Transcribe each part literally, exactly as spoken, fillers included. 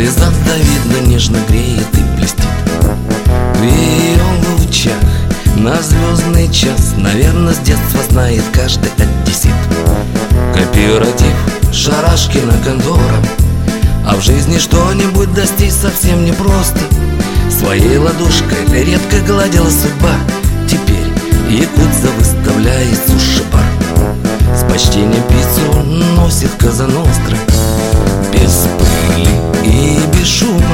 Звезда Давида нежно греет и блестит. В ее лучах на звездный час, наверное, с детства знает каждый одессит. Кооператив Шарашкина контора, а в жизни что-нибудь достичь совсем непросто. Своей ладошкой редко гладила судьба. Теперь якудза выставляет суши-бар. С почтением пиццу носит Коза Ностра. Без пыли и без шума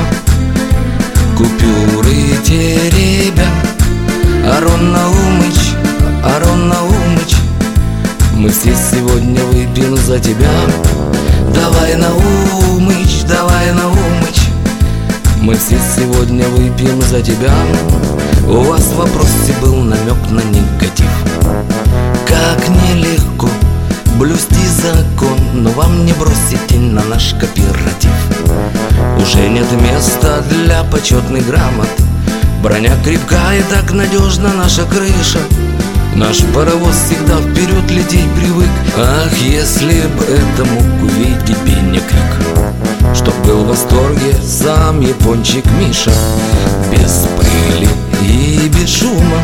купюры теребя. Арон Наумыч, Арон Наумыч, мы все сегодня выпьем за тебя. Давай, Наумыч, давай, Наумыч, мы все сегодня выпьем за тебя. У вас в вопросе был намек на негатив. Как нелегко блюсти закон, но вам не бросить тень на наш кооператив. Уже нет места для почетных грамот. Броня крепкая, так надежна наша крыша. Наш паровоз всегда вперед лететь привык. Ах, если бы это мог увидеть Беня Крик, чтоб был в восторге сам япончик Миша. Без пыли и без шума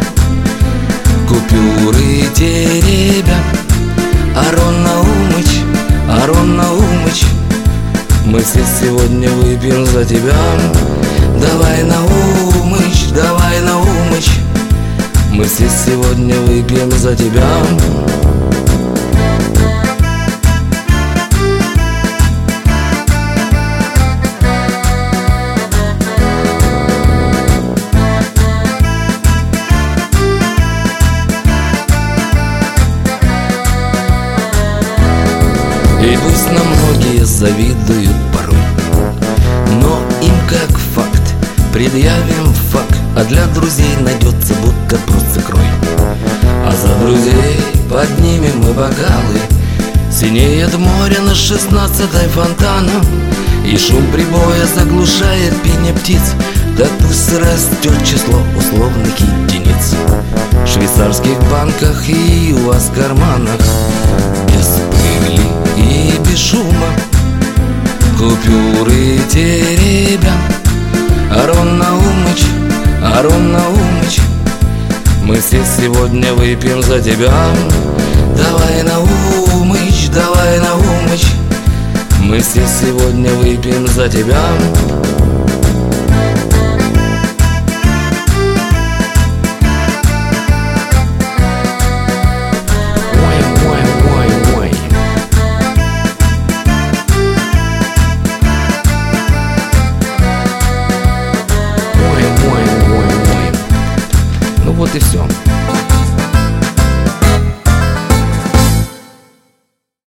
купюры теребя. Арон Наумыч, Арон Наумыч, мы все сегодня выпьем за тебя. Давай, Наумыч, давай, Наумыч, мы все сегодня выпьем за тебя. И пусть нам многие завидуют порой, но им как факт предъявим факт. А для друзей найдется будто просто крой. А за друзей поднимем мы бокалы. Синеет море на шестнадцатой фонтаном, и шум прибоя заглушает пение птиц. Так пусть растет число условных единиц в швейцарских банках и у вас в карманах. Без пыли и без шума купюры теребя. Арон Наумыч, Арон Наумыч, мы все сегодня выпьем за тебя. Давай, Наумыч, давай, Наумыч, мы все сегодня выпьем за тебя.